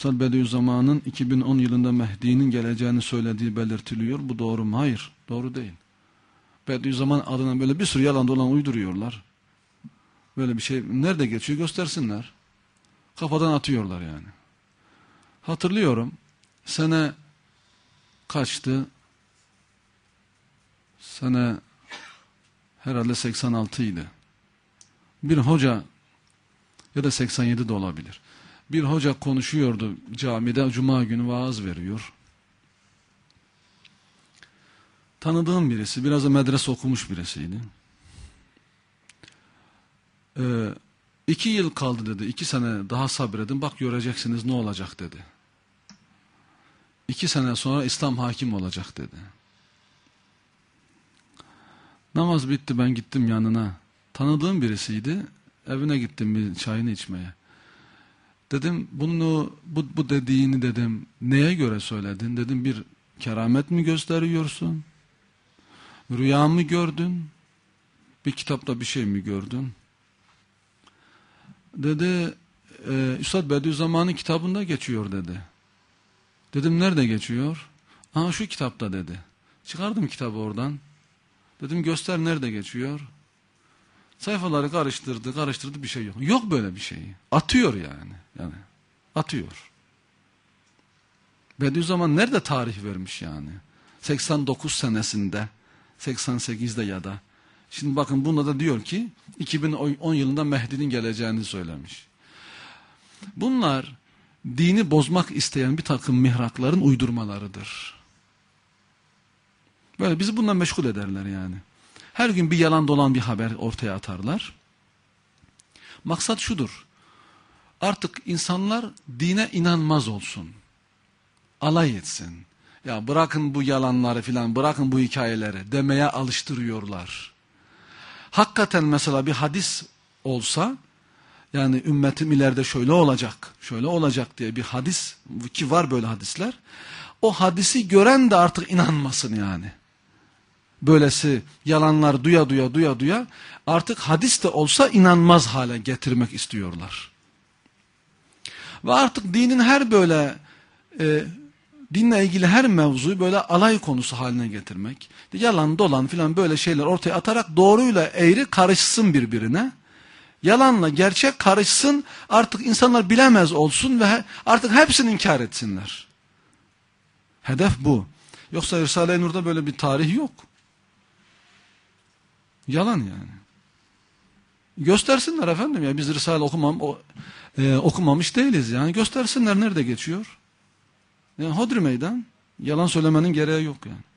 Üstad Bediüzzaman'ın 2010 yılında Mehdi'nin geleceğini söylediği belirtiliyor. Bu doğru mu? Hayır. Doğru değil. Bediüzzaman adına böyle bir sürü yalan dolan uyduruyorlar. Böyle bir şey nerede geçiyor göstersinler. Kafadan atıyorlar yani. Hatırlıyorum. Sene kaçtı? Sene herhalde 86 idi. Bir hoca ya da 87 de olabilir. Bir hoca konuşuyordu camide, cuma günü vaaz veriyor. Tanıdığım birisi, biraz da medrese okumuş birisiydi. 2 yıl kaldı dedi, 2 sene daha sabredin, bak göreceksiniz ne olacak dedi. 2 sene sonra İslam hakim olacak dedi. Namaz bitti, ben gittim yanına. Tanıdığım birisiydi, evine gittim bir çayını içmeye. Dedim bu dediğini dedim neye göre söyledin? Dedim bir keramet mi gösteriyorsun? Rüya mı gördün? Bir kitapta bir şey mi gördün? Dedi Üstad Bediüzzaman'ın kitabında geçiyor dedi. Dedim nerede geçiyor? Aha şu kitapta dedi. Çıkardım kitabı oradan. Dedim göster nerede geçiyor? Sayfaları karıştırdı bir şey yok. Yok böyle bir şey. Atıyor yani atıyor. Bediüzzaman nerede tarih vermiş yani? 89 senesinde, 88'de ya da. Şimdi bakın bunda da diyor ki 2010 yılında Mehdi'nin geleceğini söylemiş. Bunlar dini bozmak isteyen bir takım mihrakların uydurmalarıdır. Böyle bizi bundan meşgul ederler yani. Her gün bir yalan dolan bir haber ortaya atarlar. Maksat şudur. Artık insanlar dine inanmaz olsun. Alay etsin. Ya bırakın bu yalanları filan, bırakın bu hikayeleri demeye alıştırıyorlar. Hakikaten mesela bir hadis olsa, yani ümmetim ileride şöyle olacak diye bir hadis, ki var böyle hadisler, o hadisi gören de artık inanmasın yani. Böylesi yalanlar duya artık hadis de olsa inanmaz hale getirmek istiyorlar. Ve artık dinin her böyle dinle ilgili her mevzuyu böyle alay konusu haline getirmek, yalan dolan filan böyle şeyler ortaya atarak doğruyla eğri karışsın birbirine. Yalanla gerçek karışsın, artık insanlar bilemez olsun ve artık hepsini inkar etsinler. Hedef bu. Yoksa Risale-i Nur'da böyle bir tarih yok. Yalan yani. Göstersinler efendim ya, biz Risale okumamış değiliz yani. Göstersinler nerede geçiyor. Yani hodri meydan. Yalan söylemenin gereği yok yani.